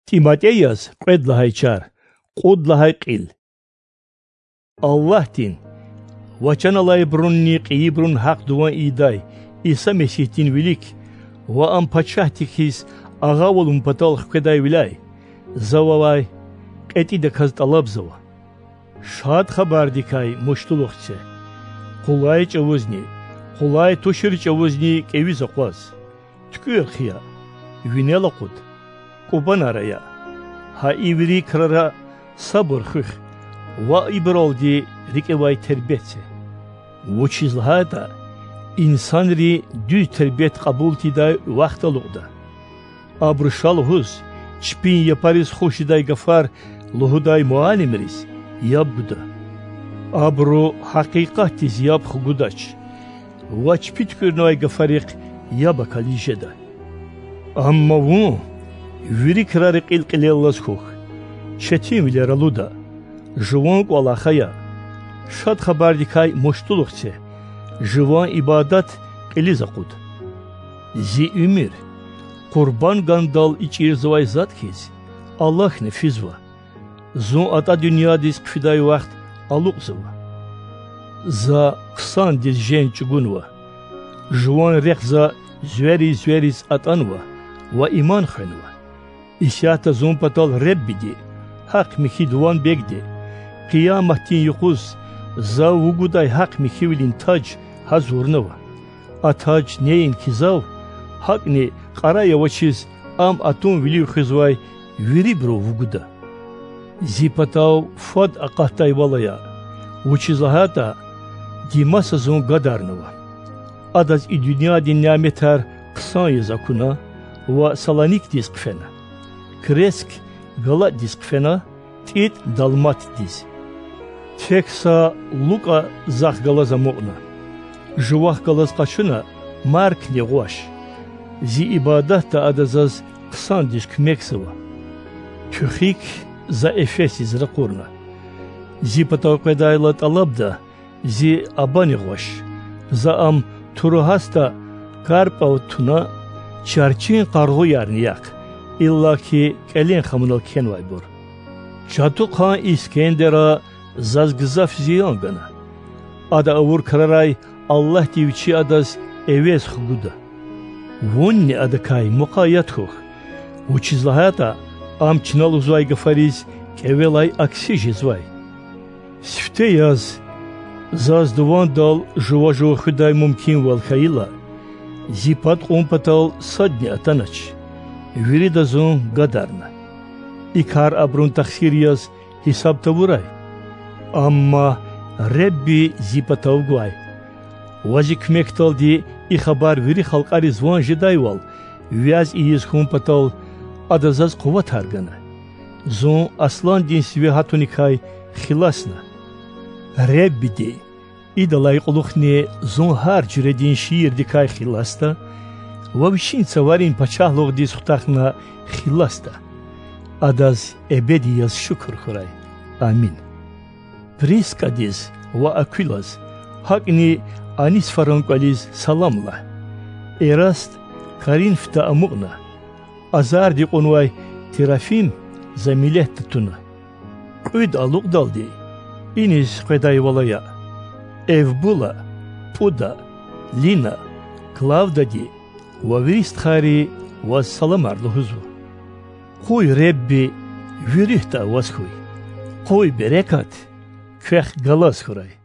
Timoteyas qedlahay char, qudlahay qil. Allah'tin, vaçanalay brunni qibrun haq duvan iday, İsa Mesih'tin vilik, va am paçahtikis ağavolun patalıq keday vilay, zavavay, qeti de kaz talab zava. Şad xabar dikay muştuluqçe, qulay çavuzni, qulay tuşir çavuzni keviz aqvaz, tükür xiya, vinela qud, quban araya, ha ivri krara sabır xıx, va ibraldi rikevay terbiyetse. Vuçizlahada, İnsanri düz terbiyet kabul tiday vaktalıqda. Abrışal huz, çpin yaparız hoşiday gafar, luhuday mualimiriz, yabguda. Abru hakikatiz yab xugudaç. Vaç pitkürnoy gafarik yabakalijeda. Amma vu, viri kirarik ilqilellas xux. Çetim ileraluda, juvonq valaxaya. Şad xabardikay moştuluqçe. Живан ибадат элизакуд. Зи умир. Курбан гандал ичирзвай заткиз. Аллах нефизва. Зун ата dünyadis kfiday vaqt aluqzva. За ксан диз жен чугунва. Живан рехза звери атанва. Ва иман ханва. Исята зун патал реббиди. Хак михи дуан бегди. Qiyamatin yuquz. За угудай хак михивилин таж hazurnava. Atac neyin kizav, hakni qara yavaçiz am atun vili xizvay viribro vuguda. Zipatav fad aqahtay valaya. Vuçizahata dimasa zon gadarnava. Adaz i dünya dinnametar qsan yazakuna va Salonik diskfena. Kresk gala diskfena tit dalmat diz. Teksa Luka zah galaza mu'na. Живах галаз қачына марк не гуаш. Зи ибадатта адазаз қсан дишк мексова. Тюхик за эфеси зрақурна. Зи патауқедайла талабда зи абани гуаш. За ам турухаста карпаутуна чарчин қарғу ярнияк. Илла ки келен хамынал кенвай бур. Чату қан Искендера зазгызаф зиянгана. Ада авур карарай Allah divçi adaz evez xuguda. Vunni adakay muqayat xux. Uçizlahata am çinal uzvay gafariz kevelay aksi jizvay. Sifte yaz zaz duvan dal juvajo xuday mumkin val khayla. Zipat qompatal sadni atanaç. Viridazun gadarna. İkar abrun taksir yaz hesab tavuray. Amma Rebbi zipatav guay. Вазик мекталди и хабар вири халқари звон жидайвал, вяз иез хумпатал адазаз қуват харгана. Зон аслан дин сиве хатуникай хиласна. Реббиди, идалай қулухне зон хар джуредин шиир дикай хиласта, вавшин цаварин пачахлуг дис хутахна хиласта. Адаз эбеди яз шукр хурай. Амин. Прискадиз ва аквилаз, хакни Anis faranqaliz salamla. Erast karinfta amugna. Azar di qonvay Terafim zamilet tutuna. Qyd aluq daldi. İniz qeday valaya. Evbula, Puda, Lina, Klavdadi, Vavrist khari was salamarlı huzvu. Qoy Rebbi virihta vasxuy. Qoy berekat, kvex galas xuray.